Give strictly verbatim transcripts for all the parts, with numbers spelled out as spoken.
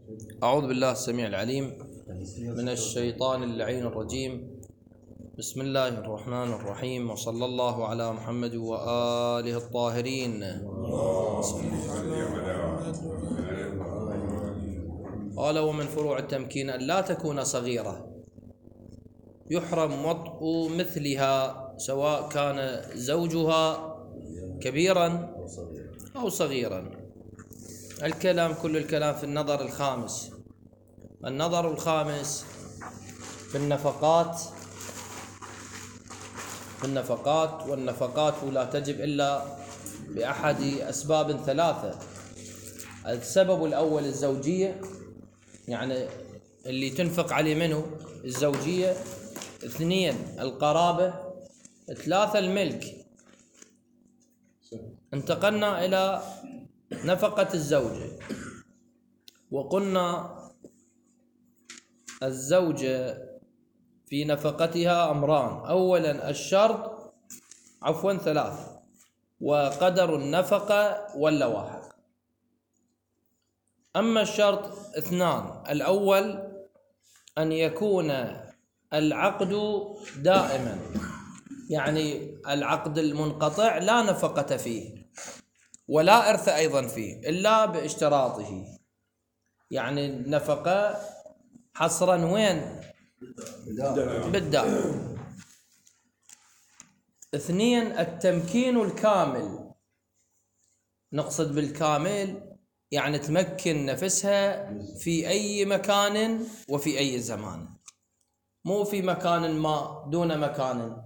أعوذ بالله السميع العليم من الشيطان اللعين الرجيم. بسم الله الرحمن الرحيم، وصلى الله على محمد وآله الطاهرين. قال: ومن فروع التمكين أن لا تكون صغيرة يحرم وطء مثلها، سواء كان زوجها كبيرا أو صغيرا. الكلام كل الكلام في النظر الخامس. النظر الخامس في النفقات في النفقات والنفقات لا تجب إلا بأحد أسباب ثلاثة. السبب الأول الزوجية، يعني اللي تنفق عليه منه الزوجية. اثنين القرابة. ثلاثة الملك. انتقلنا إلى نفقة الزوجة، وقلنا الزوجة في نفقتها أمران: أولا الشرط عفوا ثلاث، وقدر النفقة واللواحق. أما الشرط اثنان: الأول أن يكون العقد دائما، يعني العقد المنقطع لا نفقة فيه ولا إرث أيضا فيه إلا باشتراطه، يعني النفقة حصرا وين؟ بالدائم. اثنين التمكين الكامل. نقصد بالكامل يعني تمكن نفسها في أي مكان وفي أي زمان، مو في مكان ما دون مكان،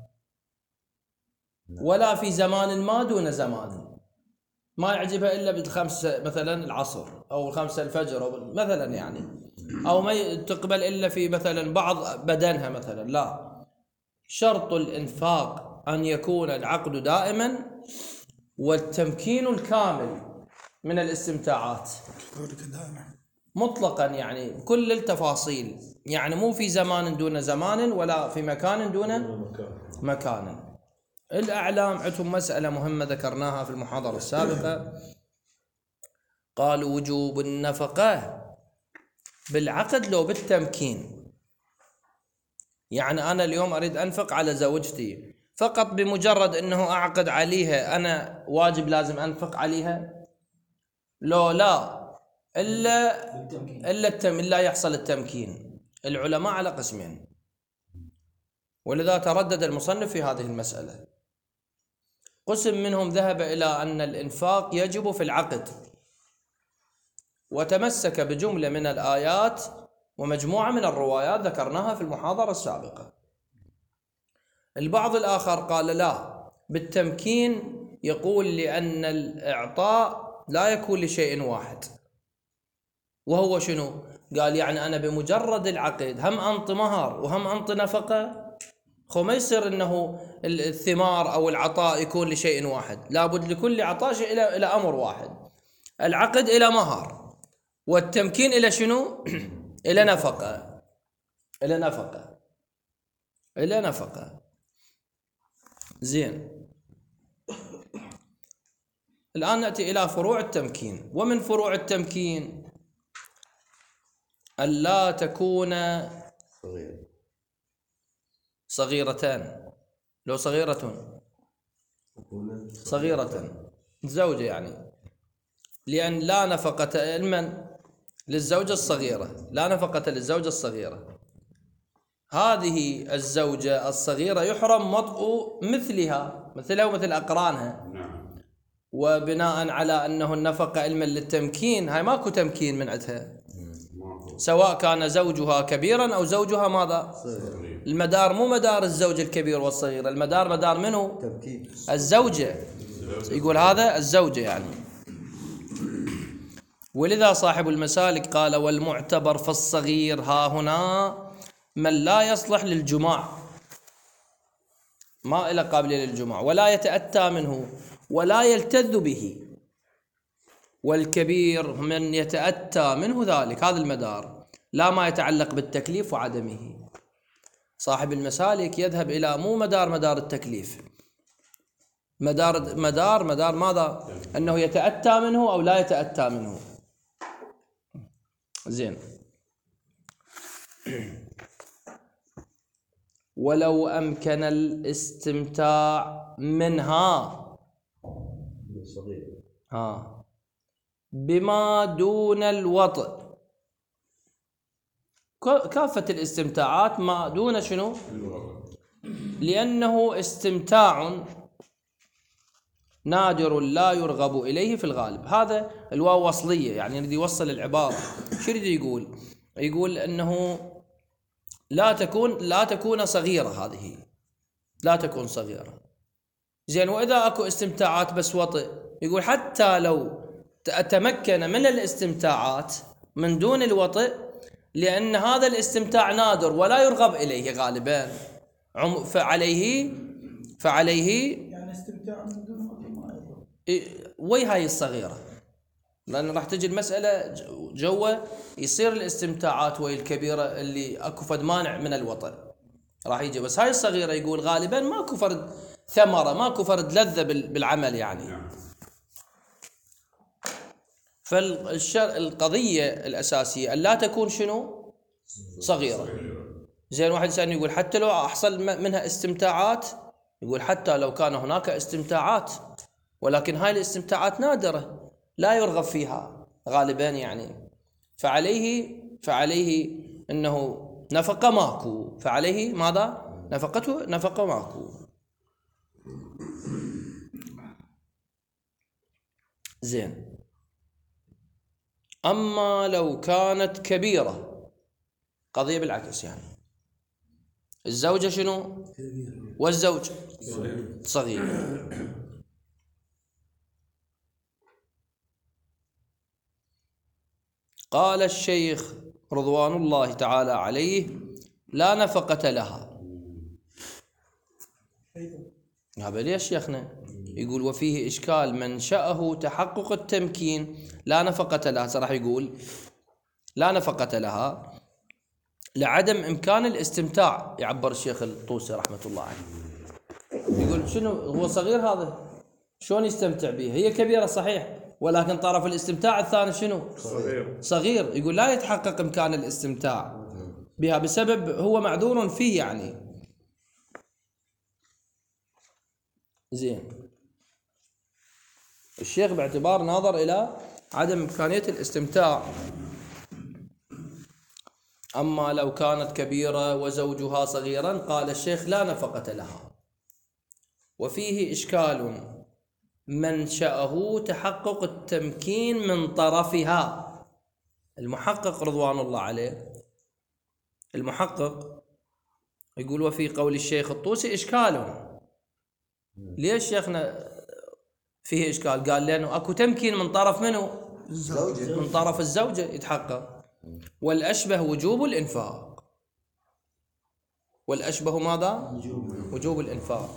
ولا في زمان ما دون زمان. ما يعجبها إلا بالخمسة مثلا العصر أو الخمسة الفجر أو مثلا يعني، أو ما تقبل إلا في مثلا بعض بدنها مثلا. لا، شرط الإنفاق أن يكون العقد دائما والتمكين الكامل من الاستمتاعات مطلقا، يعني كل التفاصيل، يعني مو في زمان دون زمان ولا في مكان دون مكان. الأعلام عندهم مسألة مهمة ذكرناها في المحاضرة السابقة. قالوا: وجوب النفقة بالعقد لو بالتمكين. يعني أنا اليوم أريد أنفق على زوجتي، فقط بمجرد أنه أعقد عليها أنا واجب لازم أنفق عليها؟ لو لا، إلا إلا التم إلا يحصل التمكين. العلماء على قسمين، ولذا تردد المصنف في هذه المسألة. قسم منهم ذهب إلى أن الإنفاق يجب في العقد، وتمسك بجملة من الآيات ومجموعة من الروايات ذكرناها في المحاضرة السابقة. البعض الآخر قال لا، بالتمكين، يقول لأن الإعطاء لا يكون لشيء واحد. وهو شنو؟ قال يعني أنا بمجرد العقد هم أنط مهر وهم أنط نفقة، خو ما يصير إنه الثمار أو العطاء يكون لشيء واحد، لابد لكل عطاء إلى إلى أمر واحد. العقد إلى مهر، والتمكين إلى شنو؟ إلى نفقة إلى نفقة إلى نفقة زين. الآن نأتي إلى فروع التمكين. ومن فروع التمكين ألا تكون صغيرتان. لو صغيرة صغيرة زوجة يعني، لأن لا نفقة المن للزوجة الصغيرة، لا نفقة للزوجة الصغيرة. هذه الزوجة الصغيرة يحرم وطء مثلها مثلها ومثل أقرانها، وبناء على أنه النفقة علما للتمكين، هاي ماكو تمكين من عندها، سواء كان زوجها كبيرا أو زوجها ماذا؟ المدار مو مدار الزوج الكبير والصغير، المدار مدار منه؟ الزوجة. يقول هذا الزوجة يعني. ولذا صاحب المسالك قال: والمعتبر في الصغير ها هنا من لا يصلح للجماع، ما إلى قابلية للجماع، ولا يتأتى منه ولا يلتذ به. والكبير من يتأتى منه ذلك، هذا المدار، لا ما يتعلق بالتكليف وعدمه. صاحب المسالك يذهب إلى مو مدار مدار التكليف، مدار مدار مدار ماذا؟ أنه يتأتى منه أو لا يتأتى منه. زين. ولو أمكن الاستمتاع منها ها بما دون الوطء، كافة الاستمتاعات ما دون شنو؟ لأنه استمتاع نادر لا يرغب إليه في الغالب. هذا الواو وصلية، يعني يريد يوصل العبارة. شو يريد يقول؟ يقول أنه لا تكون لا تكون صغيرة، هذه لا تكون صغيرة. زين، وإذا أكو استمتاعات بس وطئ، يقول حتى لو تمكن من الاستمتاعات من دون الوطئ، لأن هذا الاستمتاع نادر ولا يرغب إليه غالبا، فعليه فعليه يعني استمتاع من دون وطئ ما يرغب. وي هاي الصغيرة، لأن راح تجي المسألة جوا يصير الاستمتاعات وي الكبيرة اللي أكو فد مانع من الوطئ راح يجي، بس هاي الصغيرة يقول غالبا ماكو فرد ثمرة، ماكو فرد لذة بالعمل يعني. فالقضية الأساسية أن لا تكون شنو؟ صغيرة. زين، واحد يسألني يقول حتى لو أحصل منها استمتاعات، يقول حتى لو كان هناك استمتاعات، ولكن هاي الاستمتاعات نادرة لا يرغب فيها غالبا يعني، فعليه فعليه أنه نفقة ماكو، فعليه ماذا؟ نفقته نفقة ماكو. زين. أما لو كانت كبيرة، قضية بالعكس يعني، الزوجة شنو؟ والزوج صغير. قال الشيخ رضوان الله تعالى عليه: لا نفقة لها. هذا ليش شيخنا؟ يقول وفيه إشكال منشأه تحقق التمكين، لا نفقة لها. صراحة يقول لا نفقة لها لعدم إمكان الاستمتاع، يعبر الشيخ الطوسي رحمة الله عليه. يقول شنو هو صغير هذا شلون يستمتع به؟ هي كبيرة صحيح، ولكن طرف الاستمتاع الثاني شنو؟ صغير. صغير. يقول لا يتحقق إمكان الاستمتاع بها بسبب هو معذور فيه يعني. زين. الشيخ باعتبار ناظر إلى عدم إمكانية الاستمتاع. أما لو كانت كبيرة وزوجها صغيرا، قال الشيخ لا نفقة لها. وفيه إشكال منشأه تحقق التمكين من طرفها. المحقق رضوان الله عليه، المحقق يقول وفي قول الشيخ الطوسي إشكال. ليش شيخنا فيه إشكال؟ قال لأنه أكو تمكين من طرف منه؟ الزوجة. من طرف الزوجة يتحقق. والأشبه وجوب الإنفاق. والأشبه ماذا؟ وجوب الإنفاق.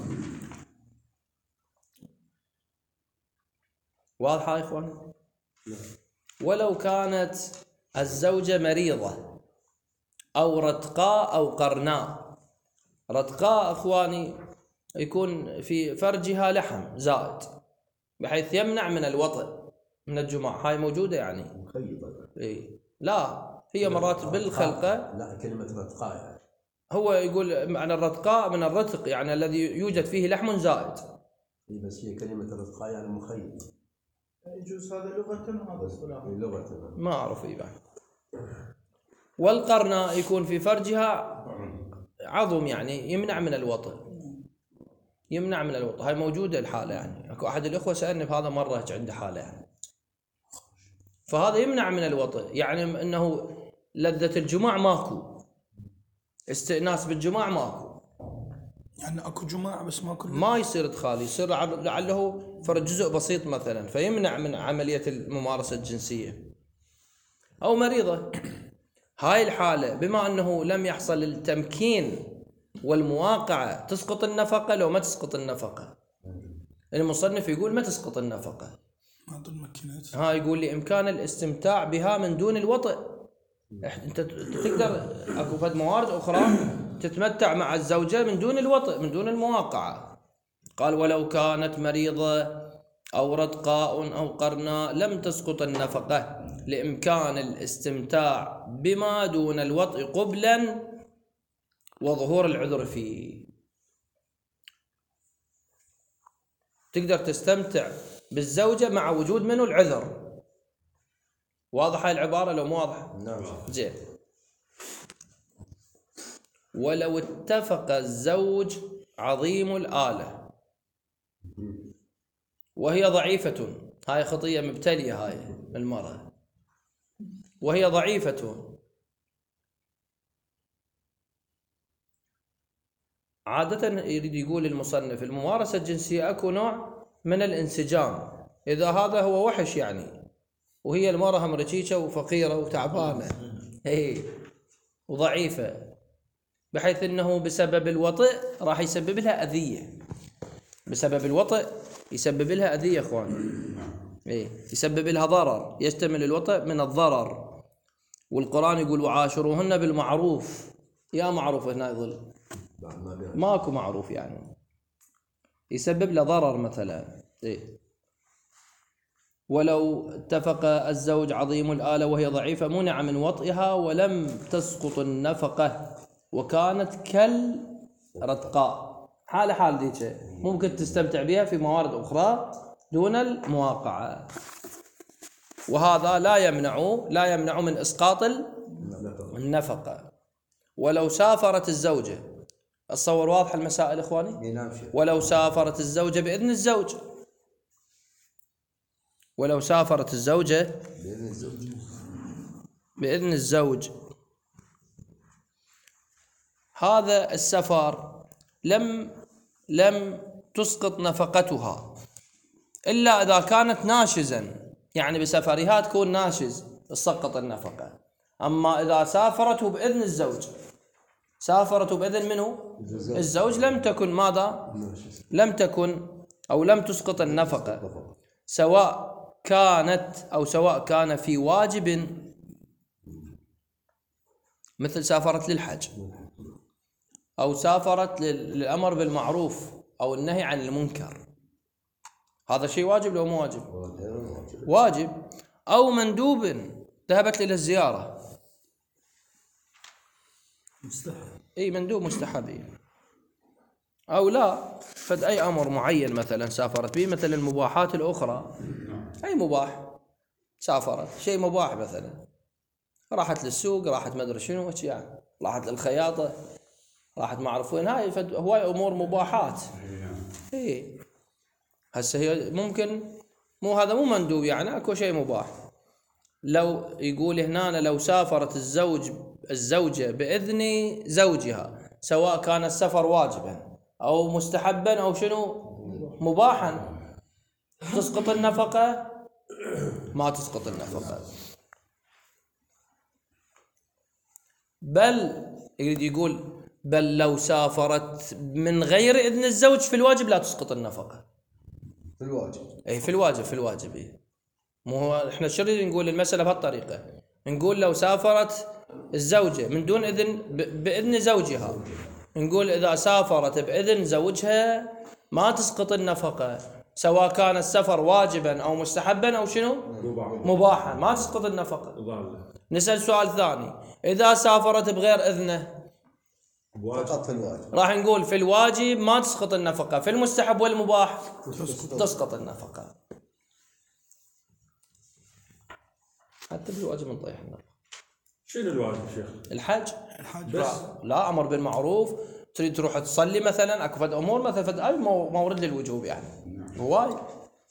واضحة يا إخوان؟ ولو كانت الزوجة مريضة أو رتقاء أو قرناء. رتقاء إخواني يكون في فرجها لحم زائد بحيث يمنع من الوطئ من الجماع، هاي موجودة يعني مخيطة. إيه لا، هي مرات بالخلقة. لا، كلمة رتقاء يعني. هو يقول معنى الرتقاء من الرتق يعني الذي يوجد فيه لحم زائد. إيه بس هي كلمة رتقاء يعني مخيط. يجوز هذا لغة وهذا اصطلاحا. لغة ما أعرف إيه بعد. والقرناء يكون في فرجها عظم يعني يمنع من الوطئ، يمنع من الوطئ. هاي موجودة الحالة يعني. أكو أحد الأخوة سألني بهذا مرة عنده حالة يعني، فهذا يمنع من الوطئ يعني أنه لذة الجماع ماكو، استئناس بالجماع ماكو، يعني أكو جماع بس ماكو، ما يصير إدخال، يصير لعله فرد جزء بسيط مثلا، فيمنع من عملية الممارسة الجنسية. أو مريضة، هاي الحالة بما أنه لم يحصل التمكين والمواقعة تسقط النفقة لو ما تسقط النفقة. المصنف يقول ما تسقط النفقة، ما تمكنت. ها يقول لي إمكان الاستمتاع بها من دون الوطئ. أنت تقدر أكو فد موارد أخرى تتمتع مع الزوجة من دون الوطئ من دون المواقعة. قال ولو كانت مريضة أو رتقاء أو قرناء لم تسقط النفقة لإمكان الاستمتاع بما دون الوطء قبلا وظهور العذر فيه. تقدر تستمتع بالزوجة مع وجود منه العذر. واضح هاي العبارة لو مو واضح؟ نعم. زين. ولو اتفق الزوج عظيم الآلة وهي ضعيفة، هاي خطية مبتلية هاي المرأة، وهي ضعيفة، عادة يريد يقول المصنف الممارسة الجنسية أكو نوع من الانسجام، إذا هذا هو وحش يعني، وهي المرأة مرجيشة وفقيرة وتعبانة هي وضعيفة، بحيث أنه بسبب الوطئ راح يسبب لها أذية، بسبب الوطئ يسبب لها أذية إخوان، إيه يسبب لها ضرر، يشتمل الوطئ من الضرر. والقرآن يقول وعاشروهن بالمعروف. يا معروف هنا يظل ماكو معروف يعني، يسبب له ضرر مثلا. إيه؟ ولو اتفق الزوج عظيم الآلة وهي ضعيفة منع من وطئها ولم تسقط النفقة وكانت كالرتقاء، حال حال ذيك ممكن تستمتع بها في موارد أخرى دون المواقعة، وهذا لا يمنع لا يمنع من إسقاط النفقة. ولو سافرت الزوجة، الصور واضح المسائل إخواني؟ ولو سافرت الزوجة بإذن الزوج، ولو سافرت الزوجة بإذن الزوج، هذا السفر لم لم تسقط نفقتها إلا إذا كانت ناشزا، يعني بسفرها تكون ناشز تسقط النفقة. أما إذا سافرته بإذن الزوج، سافرته بإذن منه؟ الزوج، لم تكن ماذا؟ لم تكن أو لم تسقط النفقة، سواء كانت أو سواء كان في واجب، مثل سافرت للحج أو سافرت للأمر بالمعروف أو النهي عن المنكر، هذا شيء واجب لو مو واجب؟ واجب. أو مندوب، ذهبت إلى الزيارة، مستحب. اي مندوب مستحب. او لا فد اي امر معين مثلا سافرت به، مثل المباحات الاخرى، اي مباح سافرت شيء مباح، مثلا راحت للسوق، راحت ما ادري شنو يعني، راحت للخياطه، راحت ما اعرف وين، هاي فد هواي امور مباحات. اي هسه هي ممكن مو هذا مو مندوب يعني، اكو شيء مباح. لو يقول هنا لو سافرت الزوج الزوجة بإذن زوجها، سواء كان السفر واجبا أو مستحبا أو شنو مباحا، تسقط النفقة؟ ما تسقط النفقة. بل يريد يقول بل لو سافرت من غير إذن الزوج في الواجب لا تسقط النفقة. في الواجب. أي في الواجب، في الواجب. إيه؟ مو هو احنا شو نريد نقول المسألة بهالطريقة؟ نقول لو سافرت الزوجة من دون إذن بإذن زوجها، نقول إذا سافرت بإذن زوجها ما تسقط النفقة، سواء كان السفر واجبا أو مستحبا أو شنو مباحا، ما تسقط النفقة. نسأل سؤال ثاني، إذا سافرت بغير إذنه فقط في الواجب، راح نقول في الواجب ما تسقط النفقة، في المستحب والمباح تسقط النفقة. حتى بالواجب نطيح النفقة. شنو الواجب شيخ؟ الحج. الحج لا, لا امر بالمعروف، تريد تروح تصلي مثلا، اكو فد امور مثلا فد اي مورد للوجوب يعني، هواي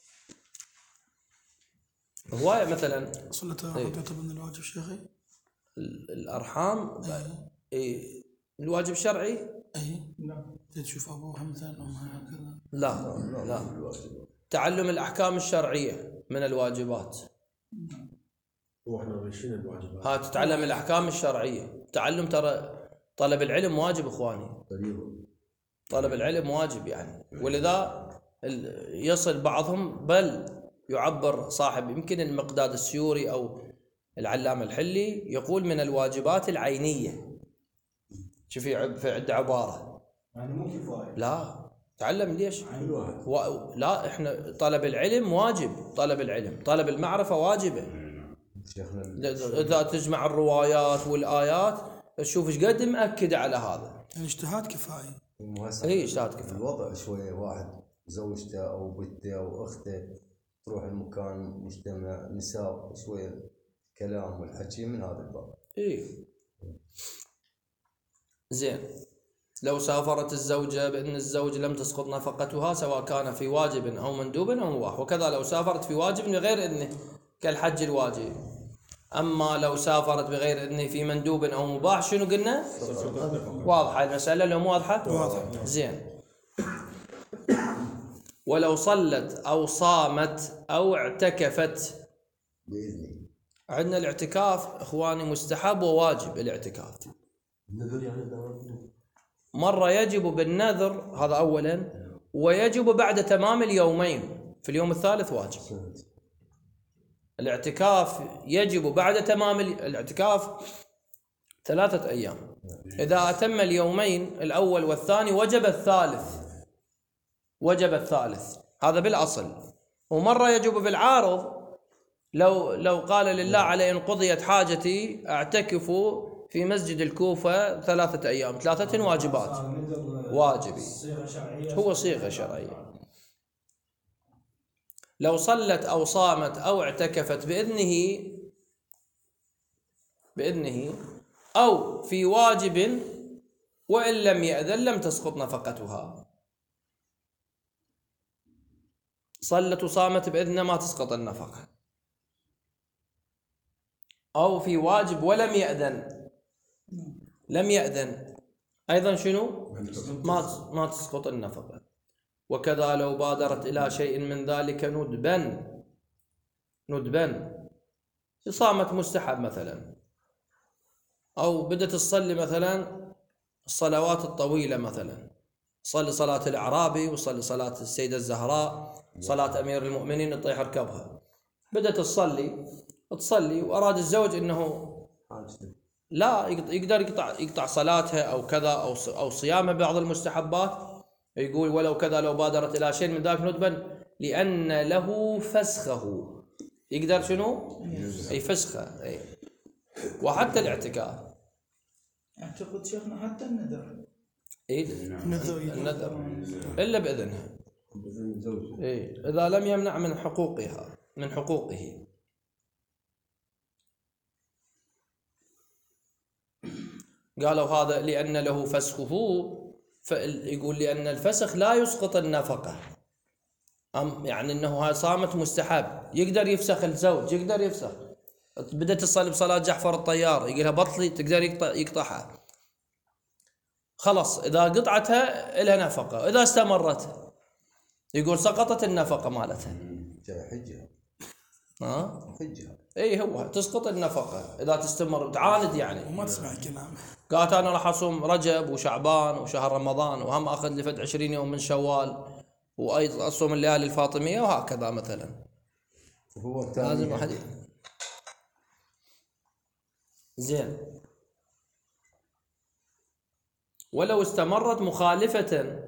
هواي مثلا صلة إيه؟ تعتبر من الواجب شيخي؟ الارحام إيه؟ الواجب الشرعي؟ اي نعم. تشوف ابوها مثلا امها هكذا؟ لا لا، تعلم الاحكام الشرعيه من الواجبات. واحنا شنو الواجبات؟ ها تتعلم الاحكام الشرعيه، تعلم ترى طلب العلم واجب اخواني، طلب العلم واجب يعني، ولذا يصل بعضهم بل يعبر صاحب يمكن المقداد السيوري او العلامه الحلي يقول من الواجبات العينيه. شوف في عده عباره يعني مو كفايه. لا تعلم ليش؟ الواحد. و... لا احنا طلب العلم واجب، طلب العلم طلب المعرفه واجبه. شيخنا إذا تجمع الروايات والآيات تشوف ايش قد مأكدة على هذا. الاجتهاد كفاية. اي اجتهاد كفاية. الوضع شويه واحد زوجته او بنته او اخته تروح المكان مجتمع نساء شويه كلام والحكي من هذا الباب. اي زين. لو سافرت الزوجة بأن الزوج لم تسقط نفقتها سواء كان في واجب أو مندوب أو مباح، وكذا لو سافرت في واجب بغير إذنه كالحج الواجب. أما لو سافرت بغير إذنه في مندوب أو مباح شنو قلنا؟ واضحة المسألة لو مو واضحة؟ واضح. زين. ولو صلت أو صامت أو اعتكفت باذني. عندنا الاعتكاف إخواني مستحب وواجب. الاعتكاف النذر يعني دام مرة يجب بالنذر هذا أولا، ويجب بعد تمام اليومين، في اليوم الثالث واجب. الاعتكاف يجب بعد تمام الاعتكاف ثلاثة أيام. إذا أتم اليومين الأول والثاني وجب الثالث، وجب الثالث هذا بالأصل. ومرة يجب بالعارض، لو لو قال لله علي إن قضيت حاجتي أعتكف في مسجد الكوفة ثلاثة أيام، ثلاثة واجبات واجبي، هو صيغة شرعية. لو صلت أو صامت أو اعتكفت بإذنه بإذنه أو في واجب وإن لم يأذن لم تسقط نفقتها. صلت وصامت بإذنه ما تسقط النفقة، أو في واجب ولم يأذن لم يأذن أيضا شنو؟ ما ما تسقط النفقة. وكذا لو بادرت إلى شيء من ذلك ندبا ندبا صامت مستحب مثلا، أو بدأت تصلي مثلا الصلوات الطويلة، مثلا صلي صلاة الأعرابي وصلي صلاة السيدة الزهراء، صلاة أمير المؤمنين يطيح ركبها، بدأت تصلي تصلي وأراد الزوج إنه لا يقدر يقطع يقطع صلاتها أو كذا أو أو صيامها بعض المستحبات، يقول ولو كذا لو بادرت إلى شيء من ذلك ندبا لأن له فسخه، يقدر شنو؟ أي فسخه. أي. وحتى الاعتكاف اعتقد شيخنا حتى النذر إيه النذر النذر إلا بإذنها. إيه إذا لم يمنع من حقوقها من حقوقه. قالوا هذا لأن له فسخه، فيقول لأن الفسخ لا يسقط النفقة. أم يعني أنه هاي صامت مستحب يقدر يفسخ الزوج، يقدر يفسخ. بدأت تصلي بصلاة جعفر الطيار يقولها بطلي تقدر يقطع يقطعها، خلاص إذا قطعتها لها نفقة، إذا استمرت يقول سقطت النفقة مالتها. حجها ها حجها اي هو تسقط النفقة إذا تستمر تعاند يعني. وما تسمع كلام. قالت أنا راح أصوم رجب وشعبان وشهر رمضان وهم أخذ لي فد عشرين يوم من شوال وأيضا أصوم الليالي الفاطمية وهكذا مثلا. هو لازم واحد زين. ولو استمرت مخالفة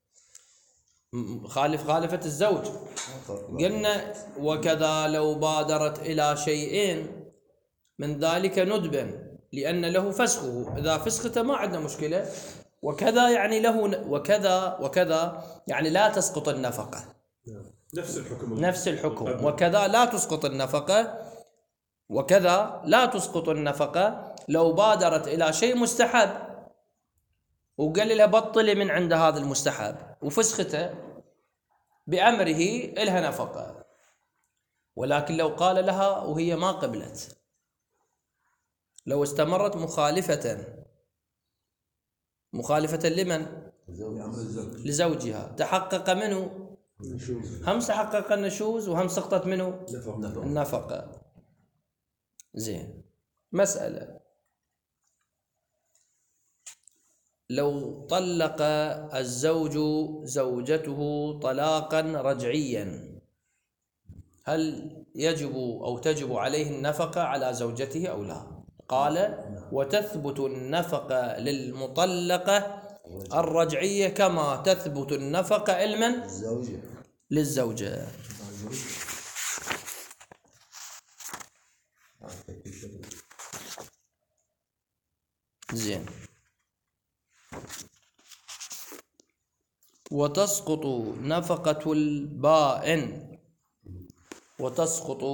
خالف خالفة الزوج قلنا وكذا لو بادرت إلى شيئين من ذلك ندبا لأن له فسخه، إذا فسخته ما عندنا مشكلة. وكذا يعني له وكذا وكذا يعني لا تسقط النفقة، نفس الحكم نفس الحكم. وكذا لا تسقط النفقة، وكذا لا تسقط النفقة لو بادرت إلى شيء مستحب وقال لها بطلي من عند هذا المستحب وفسخته بأمره إلها نفقة. ولكن لو قال لها وهي ما قبلت، لو استمرت مخالفة مخالفة لمن؟ لزوجها، تحقق منه هم تحقق النشوز وهم سقطت منه النفقة. زين. مسألة لو طلق الزوج زوجته طلاقا رجعيا هل يجب أو تجب عليه النفقة على زوجته أو لا؟ قال وتثبت النفقة للمطلقة الرجعية كما تثبت النفقة لمن؟ للزوجة. زين. وتسقط نفقة البائن وتسقط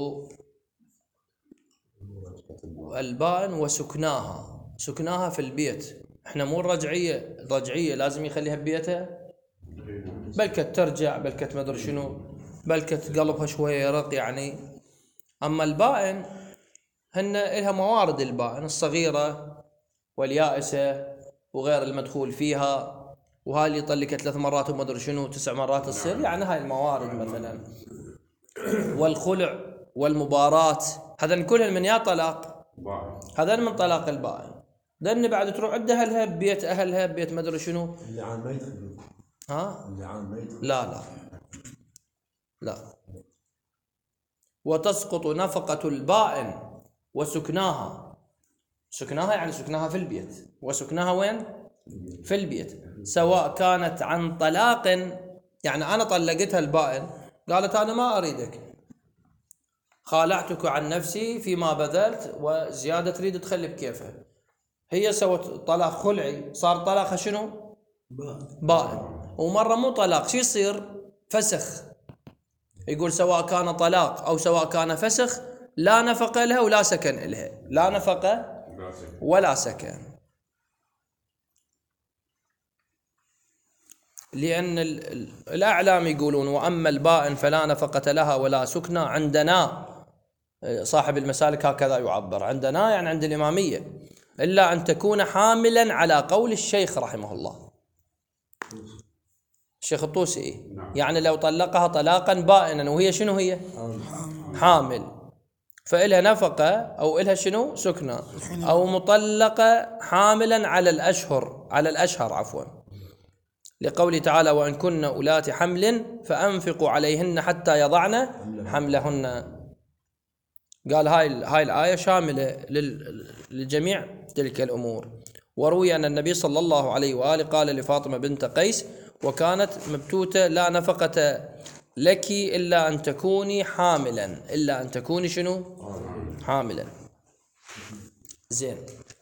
البائن وسكناها. سكناها في البيت، احنا مو الرجعية، الرجعية لازم يخليها ببيتها، بلكت ترجع، بلكت ما ادري شنو، بلكت قلبها شوية يرق يعني. اما البائن هن إلها موارد، البائن الصغيرة واليائسة وغير المدخول فيها، وهاي اللي طلقت ثلاث مرات وما ادري شنو تسع مرات تصير، يعني هاي الموارد مثلا. والخلع والمباراة هذا كلها من يا طلاق، هذا من طلاق البائن. لأن بعد تروح عند أهلها ببيت أهلها ببيت ما ادري شنو. اللعان ما يدخل. ها؟ اللعان ما يدخل. لا لا لا. وتسقط نفقة البائن وسكناها. سكناها يعني سكناها في البيت، وسكناها وين؟ في البيت، سواء كانت عن طلاق، يعني أنا طلقتها البائن قالت أنا ما أريدك، خالعتك عن نفسي فيما بذلت، وزيادة تريد تخلي بكيفها. هي سوت طلاق خلعي، صار طلاقها شنو؟ بائن. ومرة مو طلاق، شو يصير؟ فسخ. يقول سواء كان طلاق أو سواء كان فسخ لا نفقة لها ولا سكن لها، لا نفقة ولا سكن. لأن الأعلام يقولون وأما البائن فلا نفقة لها ولا سكنى عندنا، صاحب المسالك هكذا يعبر، عندنا يعني عند الإمامية، إلا أن تكون حاملا على قول الشيخ رحمه الله، الشيخ الطوسي. يعني لو طلقها طلاقا بائنا وهي شنو هي؟ حامل، فإلها نفقة أو إلها شنو؟ سكنى، أو مطلقة حاملا على الأشهر، على الأشهر عفوا، لقوله تعالى وإن كن أولات حمل فأنفقوا عليهن حتى يضعن حملهن. قال هاي هاي الآية شاملة للجميع تلك الأمور. وروي أن النبي صلى الله عليه وآله قال لفاطمة بنت قيس وكانت مبتوتة لا نفقة لك إلا أن تكوني حاملا، إلا أن تكوني شنو؟ حاملا. زين.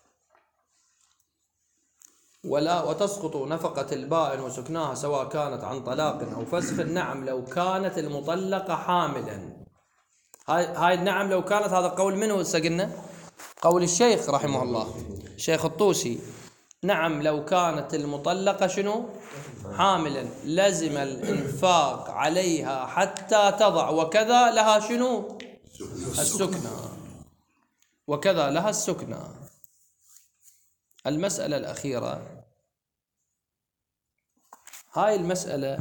ولا وتسقط نفقة البائن وسكناها سواء كانت عن طلاق أو فسخ. نعم لو كانت المطلقة حاملا. هاي هاي نعم لو كانت، هذا قول منه سقلنا؟ قول الشيخ رحمه الله، الشيخ الطوسي. نعم لو كانت المطلقة شنو؟ حاملا لزم الإنفاق عليها حتى تضع، وكذا لها شنو؟ السكنى، وكذا لها السكنى. المسألة الأخيرة، هاي المسألة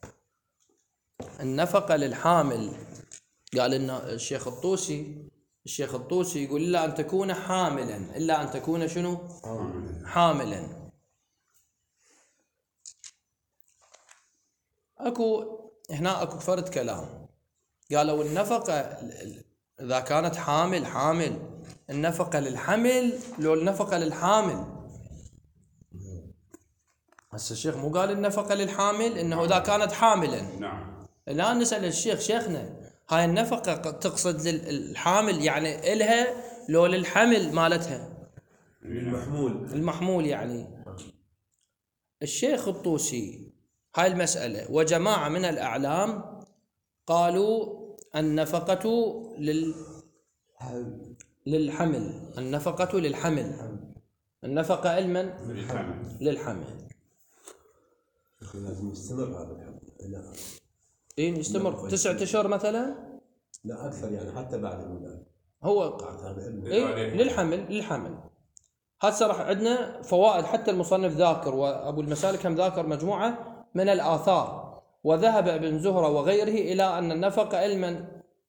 النفقة للحامل. قال إن الشيخ الطوسي الشيخ الطوسي يقول إلا أن تكون حاملا، إلا أن تكون شنو؟ حاملا. أكو هنا أكو فرد كلام، قالوا النفقة إذا كانت حامل حامل النفقة للحمل لو النفقة للحامل. هسه الشيخ مو قال النفقة للحامل، إنه إذا كانت حاملا. نعم. الآن نسأل الشيخ شيخنا هاي النفقة تقصد للحامل يعني إلها لو للحمل مالتها؟ المحمول. المحمول يعني. الشيخ الطوسي هاي المسألة وجماعة من الأعلام قالوا النفقة لل للحمل، النفقة للحمل، النفقة علما للحمل. للحمل. لازم يستمر هذا الحمل. لا إيه يستمر تسعة أشهر مثلا؟ لا أكثر يعني حتى بعد الولادة. هو إيه للحمل للحمل. هسه راح عندنا فوائد، حتى المصنف ذاكر وأبو المسالك هم ذاكر مجموعة من الآثار. وذهب ابن زهرة وغيره إلى أن النفقة علما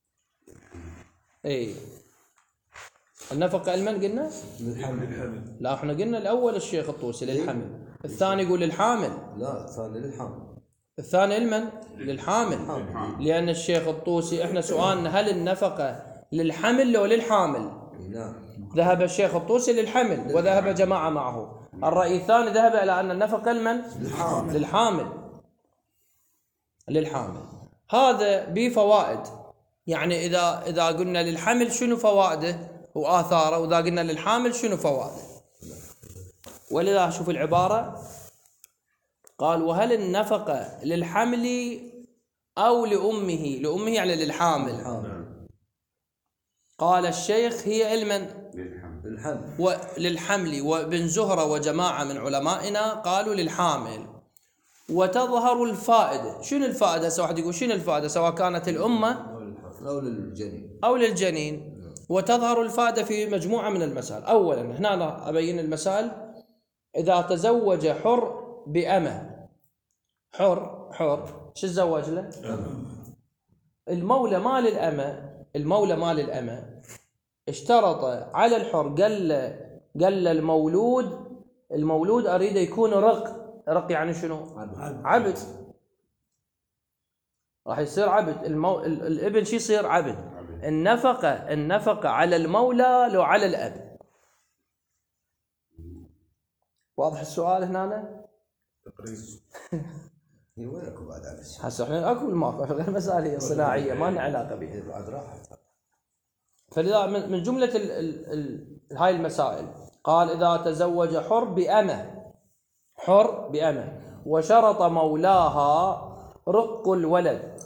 إيه النفقة علما قلنا للحمل. لا احنا قلنا الأول الشيخ الطوسي للحمل، الثاني يقول للحامل، لا الثاني للحمل، الثاني علما للحامل. لأن الشيخ الطوسي احنا سؤالنا هل النفقة للحمل لو للحامل؟ لا. ذهب الشيخ الطوسي للحمل وذهب جماعة معه. الرأي الثاني ذهب إلى أن النفقة لمن؟ للحامل. للحامل للحامل. هذا بفوائد، يعني إذا إذا قلنا للحمل شنو فوائده وآثاره، وإذا قلنا للحامل شنو فوائده. ولذا شوف العبارة، قال وهل النفقة للحمل أو لأمه؟ لأمه يعني للحامل. قال الشيخ هي علما الحمل وللحمل، وابن زهرة وجماعة من علمائنا قالوا للحامل. وتظهر الفائدة. شنو الفائدة؟ هسه واحد يقول شنو الفائدة سواء كانت الأمة أو للجنين أو للجنين. وتظهر الفائدة في مجموعة من المسائل. أولا هنا أنا أبين المسائل. إذا تزوج حر بأمة، حر حر شو تزوج له؟ المولى مال الأمة، المولى مال الأمة اشترط على الحر، قال له قال له المولود المولود أريد يكون رق. رق يعني شنو؟ عبد. عبد. راح يصير عبد. المو... الابن شو يصير؟ عبد. النفقة النفقة على المولى لو على الأب. واضح السؤال هنا؟ تقريبا. وين اكو بعد عبس؟ هسه احنا اكو الماكو غير مسائل هي صناعيه ما لنا علاقه بها. بعد راحت. فلذا من من جمله ال ال ال هاي المسائل قال اذا تزوج حر بأمة، حر بأمة وشرط مولاها رق الولد،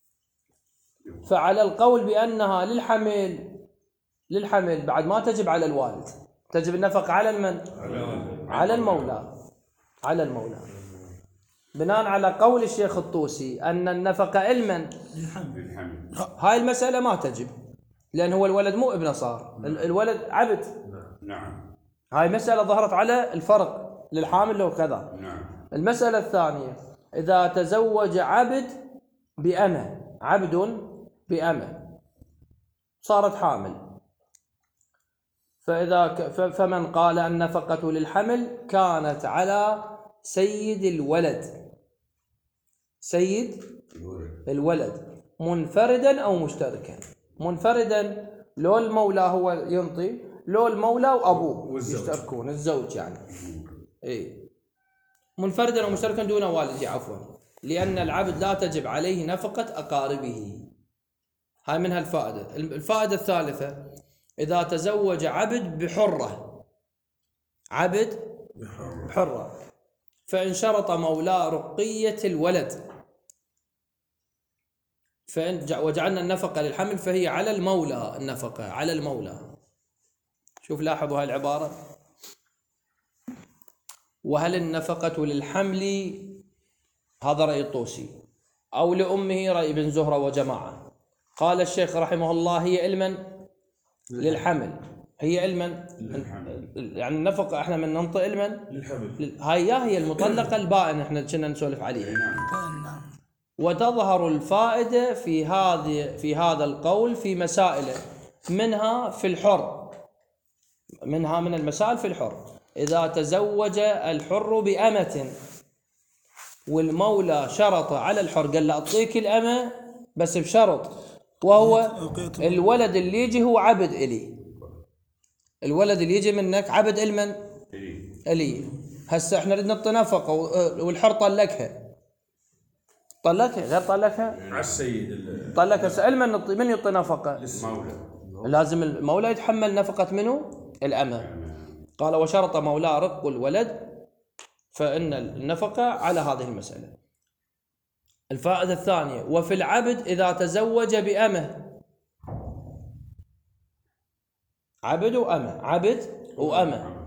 فعلى القول بأنها للحمل للحمل بعد ما تجب على الوالد، تجب النفقة على المن؟ على المولى. على المولى بناء على قول الشيخ الطوسي أن النفقة علما للحمل. هاي المسألة ما تجب، لأن هو الولد مو ابنه، صار الولد عبد. نعم. هاي مسألة ظهرت على الفرق للحامل له كذا. نعم. المسألة الثانية إذا تزوج عبد بأمة، عبد بأمة صارت حامل، فإذا ك... فمن قال النفقة للحمل كانت على سيد الولد، سيد الولد منفردا أو مشتركا. منفردا لو المولى هو ينطي، لو المولى وأبوه يشتركون، الزوج يعني. إيه منفردا أو مشتركا دون والده عفوا، لأن العبد لا تجب عليه نفقة أقاربه. هاي منها الفائدة. الفائدة الثالثة إذا تزوج عبد بحرة، عبد بحرة فإن شرط مولاه رقية الولد فإن وجعلنا النفقة للحمل فهي على المولى، النفقة على المولى. شوف لاحظوا هاي العبارة. وهل النفقة للحمل، هذا رأي الطوسي، أو لأمه رأي ابن زهرة وجماعة. قال الشيخ رحمه الله هي علما للحمل، هي علما يعني النفقة احنا من ننطق علما للحمل. هاي هي المطلقة البائن احنا كنا نسولف عليها. نعم. وتظهر الفائدة في هذه في هذا القول في مسائل، منها في الحر، منها من المسائل في الحر إذا تزوج الحر بأمة والمولى شرط على الحر، قال له أعطيك الأمة بس بشرط، وهو الولد اللي يجي هو عبد إلي، الولد اللي يجي منك عبد المن إلي. هسه احنا ردنا نعطي نفقة والحر طلقها، طلقها غير طلقها على السيد. طلقها. هسه المن من يعطي نفقة؟ المولى. لازم المولى يتحمل نفقة منه الأمة. قال وشرط مولاه رق الولد فإن النفقة على هذه المسألة. الفائدة الثانية وفي العبد إذا تزوج بأمة، عبد وأمة، عبد وأمة،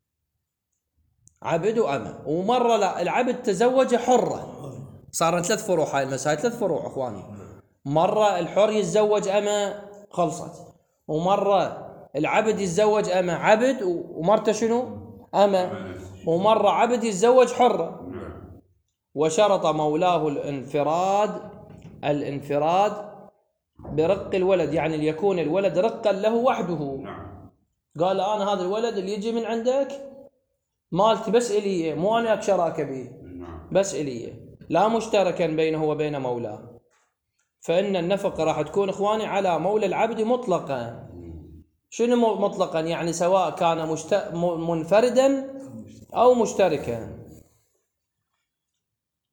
عبد وأمة. ومرة لا العبد تزوج حرة، صارت ثلاث فروع هاي المسائل، ثلاث فروع أخواني. مرة الحر يتزوج أمة خلصت، ومرة العبد يتزوج أمة عبد ومرته شنو؟ أمة، ومرة عبد يتزوج حرة. وشرط مولاه الانفراد، الانفراد برق الولد، يعني ليكون الولد رقا له وحده. قال أنا هذا الولد اللي يجي من عندك مالتي بس إلي، مو أنا شراكة به، بس إلي، لا مشتركا بينه وبين مولاه. فإن النفقة راح تكون إخواني على مولى العبد مطلقا. شنو مطلقا؟ يعني سواء كان مشت... منفردا أو مشتركا،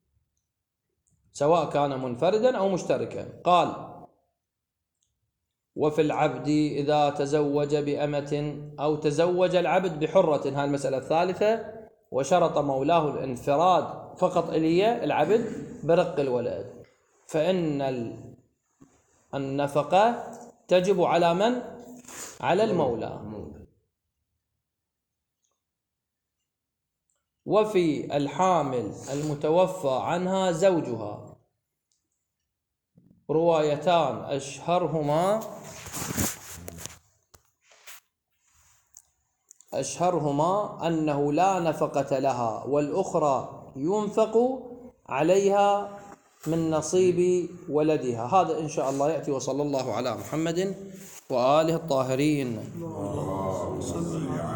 سواء كان منفردا أو مشتركا. قال وفي العبد إذا تزوج بأمة أو تزوج العبد بحرة، هذه المسألة الثالثة، وشرط مولاه الانفراد فقط إليه العبد برق الولد، فإن النفقة تجب على من؟ على المولى. وفي الحامل المتوفى عنها زوجها روايتان أشهرهما أشهرهما أنه لا نفقة لها، والأخرى ينفق عليها من نصيب ولدها. هذا إن شاء الله يأتي. وصلى الله على محمد وآله الطاهرين.